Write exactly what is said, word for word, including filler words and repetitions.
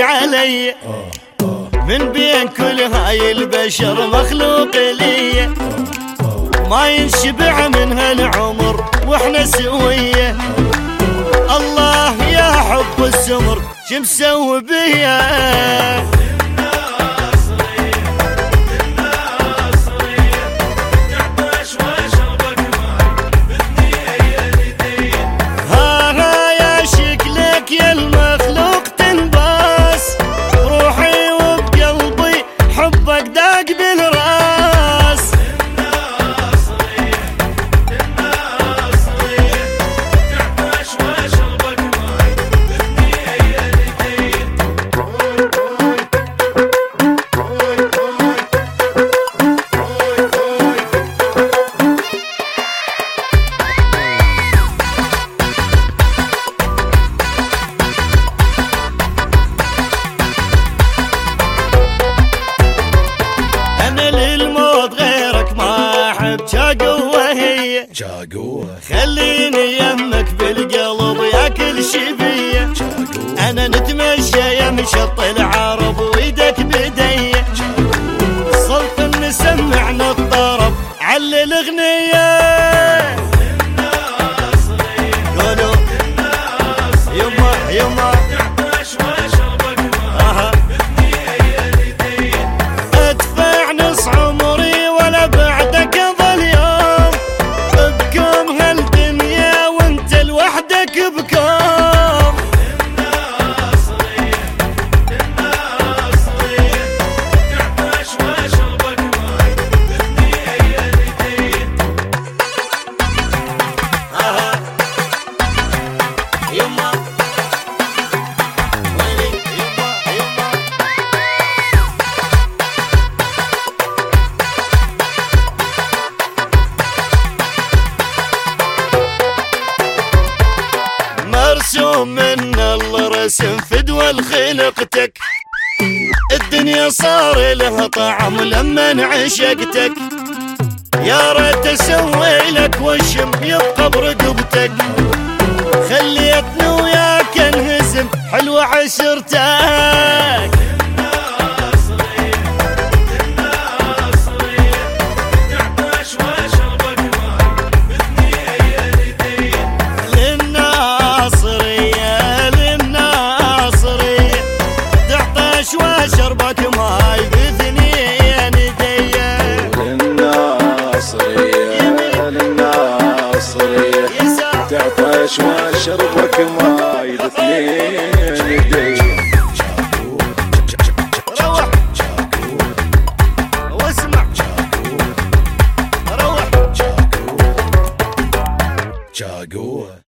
غالي علي من بين كل هاي البشر مخلوق لي ما ينشبع من هالعمر واحنا سوية. الله يا حب السمر شمسوي بيا يا المخلوق تنباس روحي وبقلبي حبك داق بالراس. الناصرية الناصرية تعطش واشربك ماي بدني ايدين. جاقوة هي جاقوة خليني يمك بالقلب يا كل شي بيا. انا نتمشى يمشط العرب ويدك بدي سلطن نسمعنا الطرب على الاغنية. قولوا يما يما تعطش واشربك ماي بدني ايدين. ادفع نص عمري ولا بعدك بكم. الناصرية الناصرية تعطش واشربك ماي بدني ايدين. اها يما ويلي يما يما مرسوم من الله رسم فدوى خلقتك. الدنيا صار لها طعم لما عشقتك. يا ريت اسوي لك وشم يبقى برقبتك. خليتني وياك انهزم حلوة عشرتك. شربك ماي بذني يا ندية. للناصرية للناصرية تعطش واشربك ماي بذني يا ندية. روح واسمع روح جاقوة